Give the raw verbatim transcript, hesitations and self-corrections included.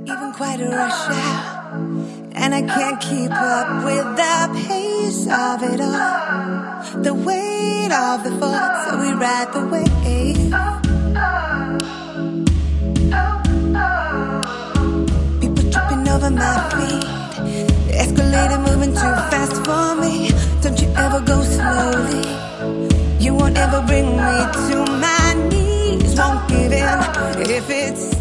even quite a rush hour, and I can't keep up with the pace of it all. The weight of the fall, so we ride the wave. People tripping over my feet, the escalator moving too fast for me. Don't you ever go slowly, you won't ever bring me to my knees. Won't give in if it's